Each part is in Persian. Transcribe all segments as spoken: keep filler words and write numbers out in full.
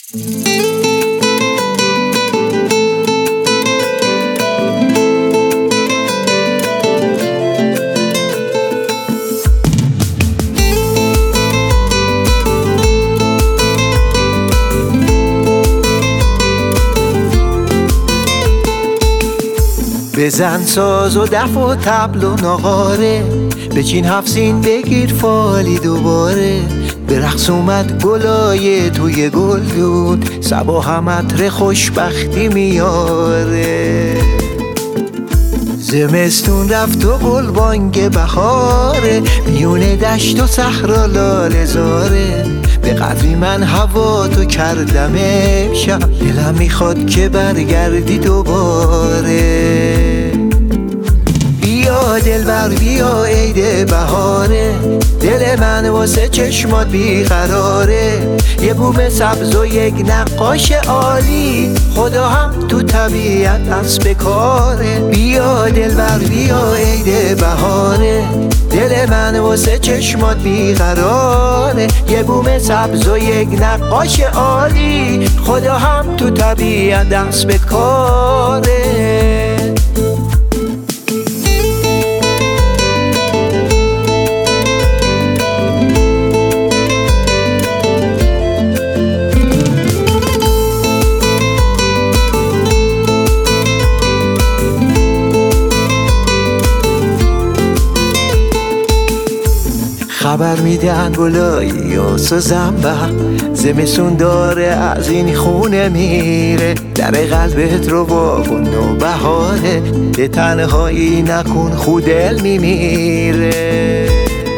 بزن ساز و دف و طبل و ناقاره، بچین هفسین بگیر فالی دوباره. به رقص اومد گلای توی گلدون، صبا هم عطر خوشبختی میاره. زمستون رفت و گلبانگ بهاره، میون دشت و صحرا لاله زاره. به قدری من هوا تو کردم امشب، دلم میخواد که برگردی دوباره. بیا دلبر بیا عید بهاره، دل من واسه چشمات بیقراره. یه بوم سبز و یک نقاش عالی، خدا هم تو طبیعت دست کاره. بیا دلبر بیا عید بهاره، دل من واسه چشمات بیقراره. یه بوم سبز و یک نقاش عالی، خدا هم تو طبیعت دست کاره. خبر میدن گلایی و سوزنبه، زمستون داره از این خونه میره. در قلبت رو بابون و بهاره، به تنهایی نکن خودل میمیره.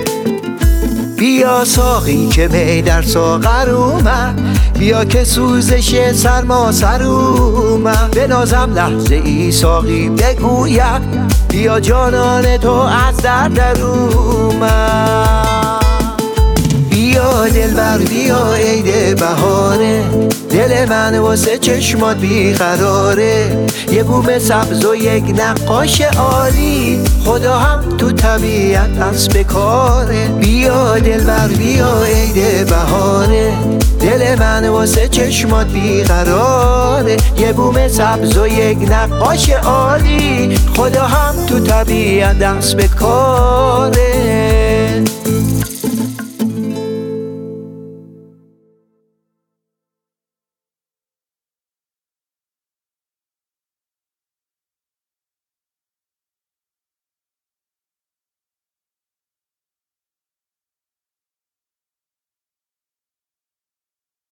بیا ساقی که می در ساغر اومد، بیا که سوزش سرما سر اومد. به نازم لحظه ای ساقی بگوید، بیا جانان تو از درد در اومد. بیا دلبر بیا عید بهاره، دل من واسه چشمات بیقراره. یه بوم سبز و یک نقاش عالی، خدا هم تو طبیعت دست کاره. بیا دلبر بیا عید بهاره، دل من واسه چشمات بیقراره. یه بوم سبز و یک نقاش عالی، خدا هم تو طبیعت دست کاره.